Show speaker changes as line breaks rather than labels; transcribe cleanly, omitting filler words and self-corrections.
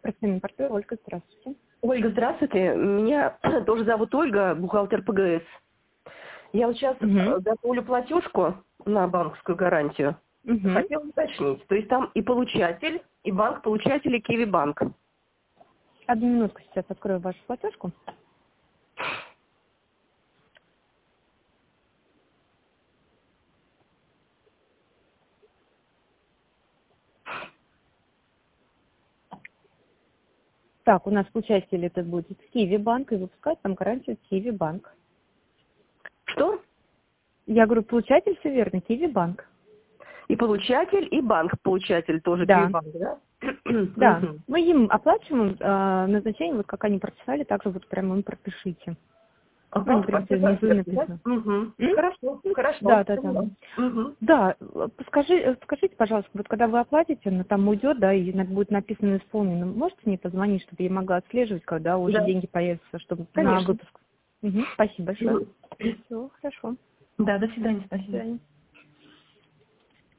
Простым партнер Ольга, здравствуйте.
Ольга, здравствуйте. Меня тоже зовут Ольга, бухгалтер ПГС. Я вот сейчас готовлю платежку на банковскую гарантию. Хотела уточнить. То есть там и получатель, и банк-получатель, и Киви-банк.
Одну минутку, сейчас открою вашу платежку. Так, у нас получатель это будет Киви-банк, и выпускать там гарантию Киви-банк.
Что?
Я говорю, получатель, все верно, Киви-банк.
И получатель, и банк-получатель тоже
Да.
Киви-банк, да?
Да. Мы им оплачиваем назначение, вот как они прописали, также вот прямо им пропишите.
Ага, спасибо.
Внизу написано.
Хорошо, хорошо.
Да. Да, скажите, пожалуйста, вот когда вы оплатите, она там уйдет, да, и будет написано исполнено. Можете мне позвонить, чтобы я могла отслеживать, когда уже деньги появятся, чтобы на выпуск? Спасибо большое. Все, хорошо.
Да, до свидания, спасибо.
До свидания.